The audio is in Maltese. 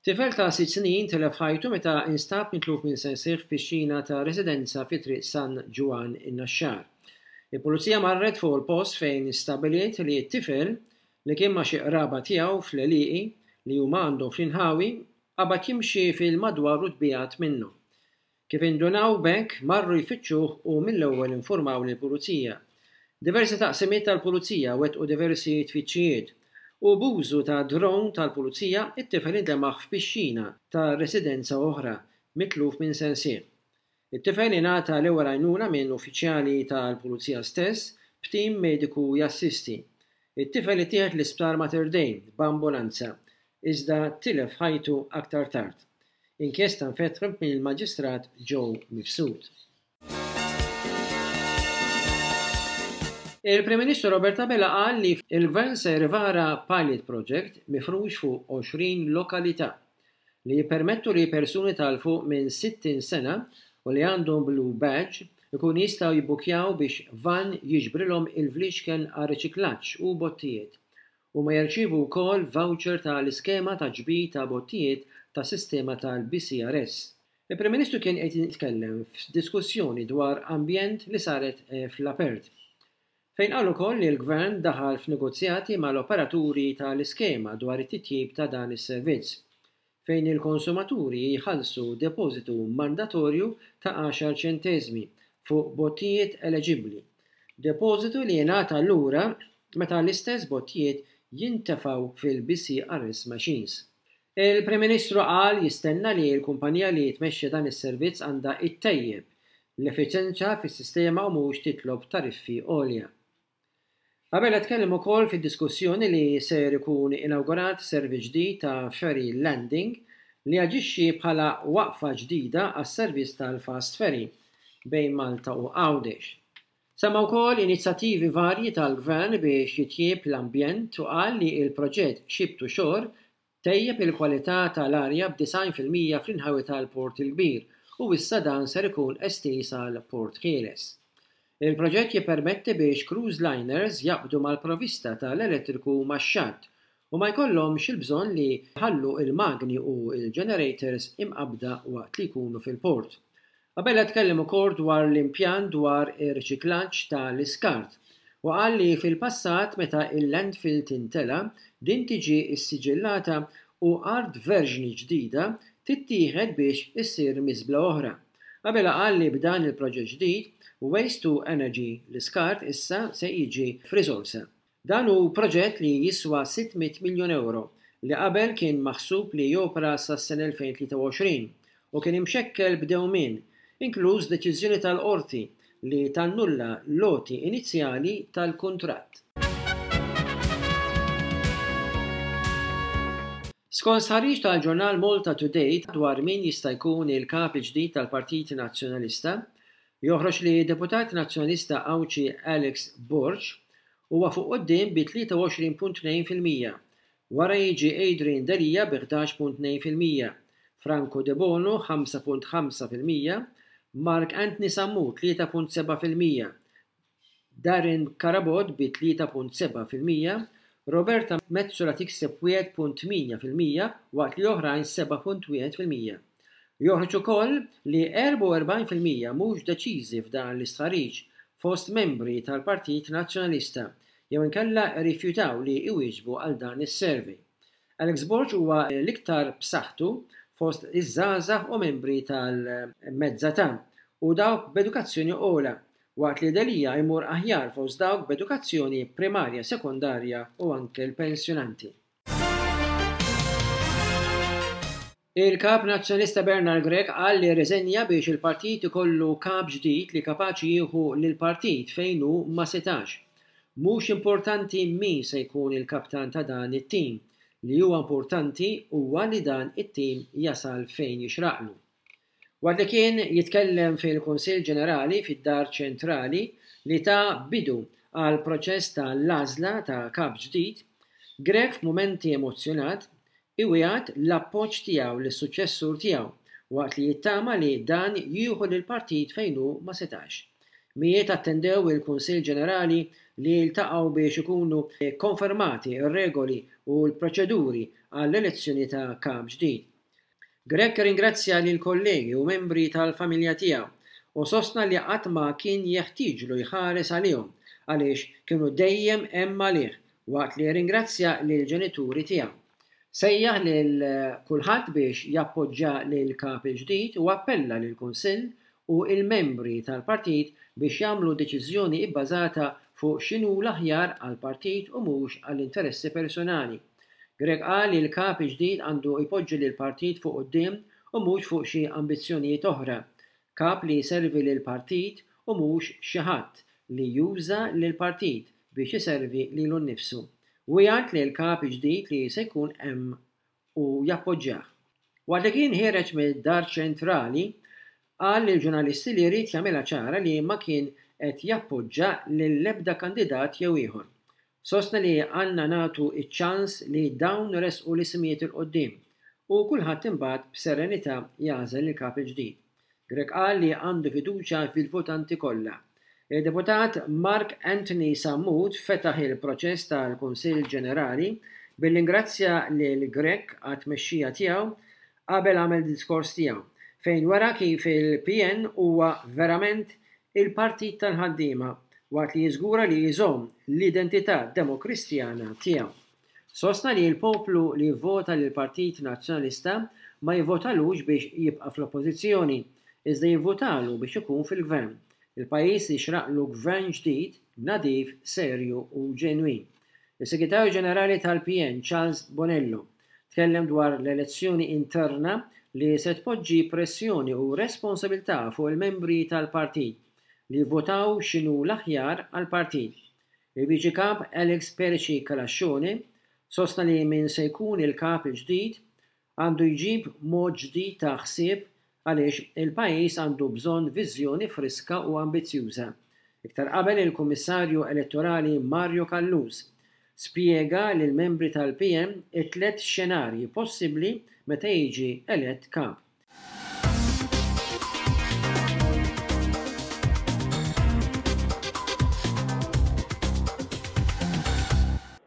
Tifel ta' 6 snin telef ħajtu meta instab mitluf minn sensieħ f'pixxina ta' residenza fi triq San Ġwan in-Naxxar. Il-pulizija marret fuq il-post fejn stabiliet li t-tifel li kien ma' xi qraba tiegħu fl-Eliqi li huma għandhom fl-Inħawi qabad jimxi fil-madwar u tbigħat minnu. Kif indunaw bekk marru jfittxuh u mill-ewwel informaw lill-pulizija. Diversi taqsimiet tal-pulizija wettqu diversi tfittxijiet u b'użu ta' drone tal-pulizija it-tifel indemaħ f'pixxina ta' residenza oħra mitluf minn sensieħ. It-tifel ingħata l-ewwel għajnuna minn uffiċjali tal-pulizija stess b'tim mediku jassisti. It-tifel ittieħed l-isptar Mater Dei b'ambulanza iżda tilef ħajtu aktar tard. Inkjesta nfetħet mill-Maġistrat Joe Mifsud. Il-Prim Ministru Robert Abela qal li il-Gvern se jvara pilot project mifrux fuq 20 lokalità li jippermettu li persuni tal-fuq minn 60 sena u li għandhom blue badge ikun jistgħu jibbukjaw biex van jiġbrilhom il-vliexken għal riċiklaġġ u bottijiet u ma jerċievu wkoll voucher tal-iskema ta' ġbir ta' bottijiet ta' sistema tal-BCRS. Il-Prim Ministru kien qed jitkellem f'diskussjoni dwar ambjent li saret fl-apert. Fejn qal ukoll li l-Gvern daħal f'negozjati mal-operaturi tal-iskema dwar it-titjib ta' dan is-servizz, fejn il-konsumaturi jħallsu depożitu mandatorju ta' 10 ċenteżmi fuq bottijiet eleġibbli. Depożitu li jingħata lura meta l-istess bottijiet jintefgħu fil-BCRS machines. Il-Prim Ministru qal jistenna li l-kumpanija li tmexxi dan is-servizz għandha ittejjeb l-effiċenza fis-sistema u mhux titlob tariffi għolja. Qabel tkellem ukoll fid-diskussjoni li ser ikun inawgurat servizz ġdid ta' ferry landing li jaġixxi bħala waqfa ġdida għas-servizz tal-fast ferry bejn Malta u Għawdex. Semma wkoll inizjattivi varji tal-Gvern biex jitjieb l-ambjent u qal li l-proġett Ship to Shore tejjeb il-kwalità tal-arja b'90% fl-inħawi tal-Port il-Kbir u issa dan ser ikun estiż għal Port Kieles. Il-proġett jippermetti biex cruise liners jaqbdu mal-provista tal-elettriku max-xatt u ma jkollhomx il-bżonn li jħallu il-magni u il-generators imqabda waqt li jkunu fil-port. Qabel tkellem ukoll dwar l-impjant dwar ir-riċiklaġġ tal-iskart u qal li fil-passat meta il-landfill tintela din tiġi issiġillata u art verżjoni ġdida tittieħed biex issir miżbla oħra. Qabel qal li b'dan il-proġett ġdid Waste to Energy l-iskart issa se jiġi f'riżorsa. Dan hu proġett li jiswa 600 miljun euro li qabel kien maħsub li jopra sas-sena 2023 u kien imxekkel b'dewmien, inkluż deċiżjoni tal-qorti li tannulla l-loti inizjali tal-kuntratt. Skont sħarriġ tal-ġurnal Malta Today dwar min jista' jkun il-kap il-ġdid tal-Partit Nazzjonalista, joħroġ li deputat nazzjonalista Awċi Alex Borch huwa fuq quddiem bi 23.2%, wara jiġi Adrian Delija bi 11.2%, Franco De Bono 5.5%, Mark Anthony Sammu 3.7%, Darren Karabod bi 3.7%, Roberta Metsola tikseb 1.8% waqt li oħrajn 7.1%. Joħroġ ukoll li 44% mhux deċiżi f'dan l-istħarriġ fost membri tal-Partit Nazzjonalista jew inkella rrifjutaw li jwieġbu għal dan is-survey. Alex Borch huwa l-iktar b'saħħtu fost iż-żgħażagħ u membri tal-mezzatà u dawk b'edukazzjoni ogħla, waqt li Delija jmur aħjar fost dawk b'edukazzjoni primarja, sekondarja u anke l-pensjonanti. Il-kap nazzjonista Bernard Grech qal li reżenja biex il-partit ikollu kap ġdid li kapaċi jieħu lill-partit fejn hu ma setax. Mhux importanti min se jkun il-kaptan ta' dan it-tim, li huwa importanti huwa li dan it-tim jasal fejn jixraqlu. Waqt li kien jitkellem fil-Kunsill Ġenerali fid-Dar Ċentrali li ta' bidu għal proċess tal-għażla ta' kap ġdid, Grech f'mumenti emozzjonat iwiegħat l-appoġġ tiegħu lis-suċċessur tiegħu waqt li jittama li dan jieħu lill-partit fejn hu ma setax. Mijiet attendew il-Kunsill Ġenerali li jiltaqgħu biex ikunu konfermati r-regoli u l-proċeduri għall-elezzjoni ta' kap ġdid. Greg ringrazzja lil kollegi u membri tal-familja tiegħu u sostna li qatt ma kien jeħtieġlu jħares għalihom għaliex kienu dejjem hemm għalih waqt li ringrazzja lil ġenituri tiegħu. Sejjaħ lil kulħadd biex jappoġġja lil kap il-ġdid u appella lil kunsill u il-membri tal-partit biex jagħmlu deċiżjoni bbażata fuq x'inhu l-aħjar għall-partit u mhux għall-interessi personali. Greg qal li l-kap ġdid għandu jpoġġi lil partit fuq quddiem u mhux fuq xi ambizzjonijiet oħra. Kap li jservi lil partit u mhux xi ħadd li juża lil partit biex iservi lilu nnifsu. U jgħid li l-kap ġdid li se jkun hemm u jappoġġjah. Waqt li kien ħireġ mid-Dar Ċentrali, qal lil ġurnalisti li jrid jagħmilha ċara li ma kien qed jappoġġja lill-ebda kandidat jew ieħor. Sostna li għandna nagħtu iċ-ċans li dawn resqu l-ismijiet il-qoddim u kulħadd imbagħad b'serenità jażel il-kap ġdid. Greg qal li għandu fiduċja fil-votanti kollha. Il-deputat Mark Anthony Sammut fetaħ il-proċess tal-Kunsill Ġenerali bil-ingrazzja lil Greg għat-tmexxija tiegħu qabel għamel diskors tiegħu fejn wara kif il-PN huwa verament il-partit tal-ħaddiema waqt li jiżgura li jżomm l-identità demokristjana tiegħu. Sostna li l-poplu li vvota lill-Partit Nazzjonalista ma jivvotalux biex jibqa' fl-oppożizzjoni, iżda jivvotalu biex ikun fil-gvern. Il-pajjiż jixraqlu gvern ġdid, nadif, serju u ġenwin. Is-Segretarju Ġenerali tal-PN, Charles Bonello, tkellem dwar l-elezzjoni interna li se tpoġġi pressjoni u responsabilità fuq il-membri tal-partit li votaw x'inhu l-aħjar għall-partit. Il-Viċi Kap Alex Perici Kalascione sostna li min se jkun il-kap ġdid għandu jġib mod ġdid ta' ħsieb għaliex il-pajjiż għandu bżonn viżjoni friska u ambizzjuża. Iktar qabel il-Kummissarju Elettorali Mario Callus spjega lil membri tal-PM it-tliet xenarji possibbli meta jiġi elett kap.